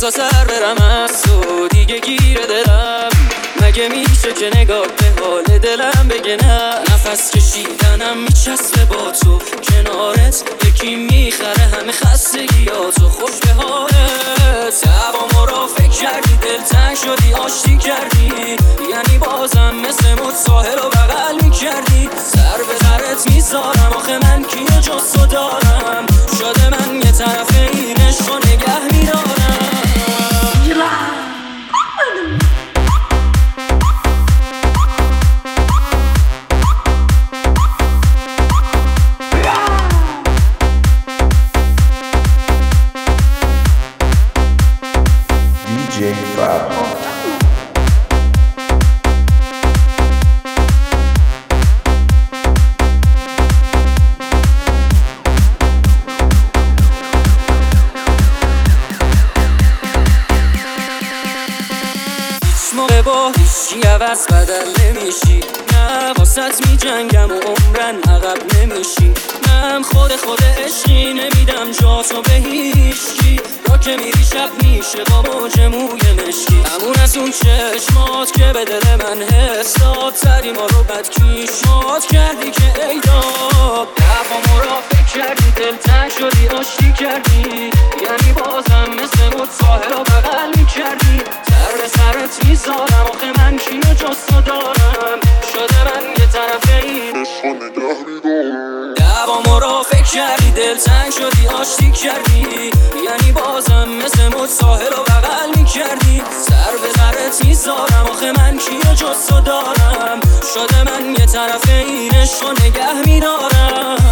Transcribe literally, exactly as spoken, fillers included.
بزا سر برم از تو دیگه گیر دلم. مگه میشه که نگاه به حال دلم بگه نه؟ نفس کشیدنم میچسبه با تو، کنارت یکی میخره همه خستگیاتو. خوش به حالت دعوامو را فکر کردی، دلتنگ شدی آشتی کردی، یعنی بازم مثل مد ساحل رو بغل میکردی. سر به سرت میذارم آخه من کیو جز تو دارم، شده من یه طرف این عشق رو نگه میدارم. دی جی فرهاد موقع با هیچی عوض بدل نمیشی، نه واسط می جنگم و عمرن عقب نمیشی. من خود خود عشقی نمیدم جا تو به هیچکی، را که میری شب میشه با موج موی مشکی. همون از اون چشمات که به دل من حس داد، سری ما رو بد کیشات کردی که ای داد. دعوامو را فکر کردی، دلتنگ شدی آشتی کردی، یعنی بازم مثل مد ساحل رو بغل میکردی. سر به سرت میذارم آخه من کیو جز تو دارم، شده من یه طرف این عشق رو نگه میدارم. دعوامو را فکر کردی، دلتنگ شدی آشتی کردی، یعنی بازم مثل مد ساحل رو بغل میکردی. سر به سرت میذارم آخه من کیو جز تو دارم، شده من یه طرف این عشق رو نگه میدارم.